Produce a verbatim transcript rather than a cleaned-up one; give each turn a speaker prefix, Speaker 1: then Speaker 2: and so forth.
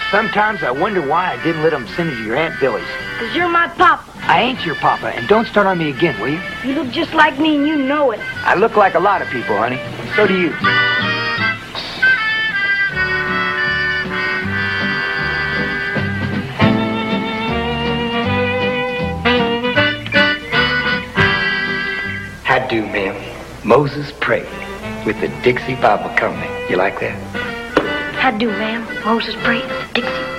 Speaker 1: Sometimes I wonder why I didn't let them send you to your Aunt Billy's.
Speaker 2: Because you're my papa.
Speaker 1: I ain't your papa, and don't start on me again, will you?
Speaker 2: You look just like me, and you know it.
Speaker 1: I look like a lot of people, honey. So do you. How do, ma'am? Moses prayed with the Dixie Bible Company. You like that?
Speaker 2: How do, ma'am? Moses prayed with the Dixie